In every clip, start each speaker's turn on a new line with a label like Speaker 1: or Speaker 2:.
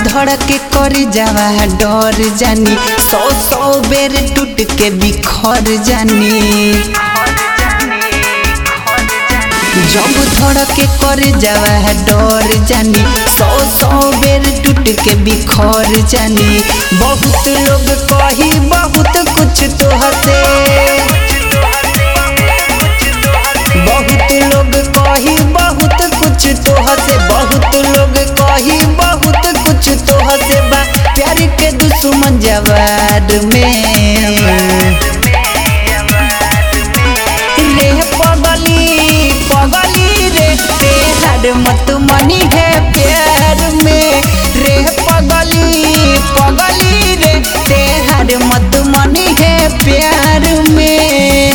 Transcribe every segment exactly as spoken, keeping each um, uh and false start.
Speaker 1: धड़ के कर जावा डर जानी सौ सौ बेर टूट के बिखर जानी। जब धड़ के कर जावा डर जानी सौ सौ बेर टूट के बिखर जानी। बहुत लोग कही बहुत कुछ तो हसे, बहुत लोग कही बहुत कुछ तो हसे, बहुत लोग कही बहुत कुछ तो हसे बा प्यार के दुश्मन जवार में। रे पगली पगली रे तेहर मत मनी है प्यार में। रे पगली पगली रे तेहर मत मनी है प्यार में।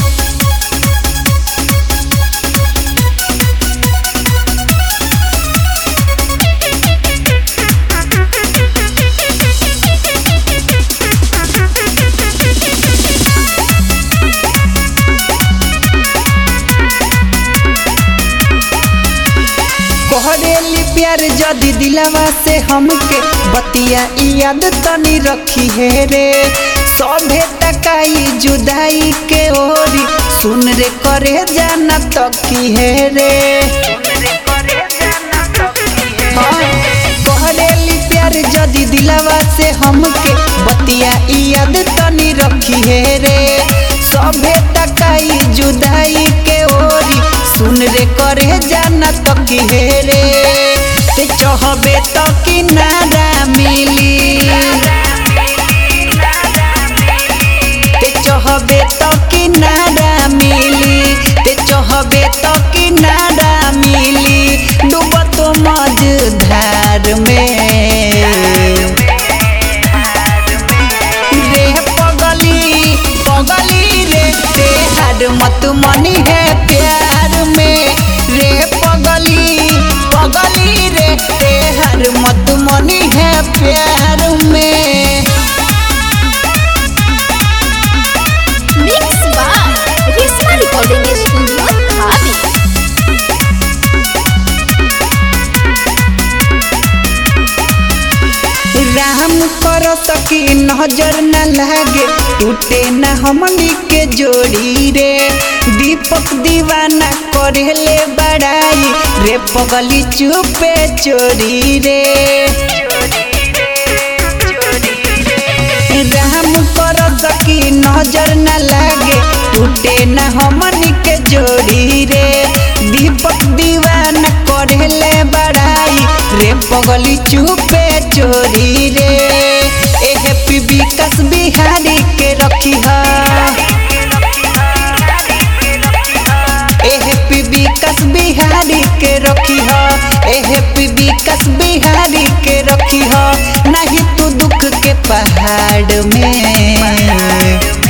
Speaker 1: कहरेली प्यार जदी दिलवा से हमके बतिया याद तनी रखी है रे। सभे तकाई जुदाई के ओरी सुन रे करे जाना तकी है रे। हाँ, कहरेली प्यार जदी दिलवा से हमके बतिया याद तनी रखी है रे। सभे तकाई जुदाई के ओरी सुन रे करे जाना तकी है रे। ते चाहबे तो किनारा मिली, ते चाहबे तो किनारा मिली, ते चाहबे तो किनारा मिली डूबो तो मझधार में। रे पगली पगली रे तेहर मत मनी है प्यार में। रे पगली पगली रे तेहर मत मनी है प्यार में।
Speaker 2: Mix by Rishma recording studio Dhabi.
Speaker 1: Ram करो सकी नजर न लागे टूटे न हमनी के जोड़ी रे। दीपक दीवाना करेले बड़ाई रे पगली चुपे चोरी रे। राम करो सकी नजर न लागे टूटे न हमनी के जोड़ी रे। दीपक दीवाना करेले बड़ाई रे पगली चुपे चोरी रे। ए हैप्पी विकास बिहारी के रखी हा, ए हैप्पी विकास बिहारी के रखी हा, ए हैप्पी विकास बिहारी के रखी हा। नहीं तू दुख के पहाड़ में।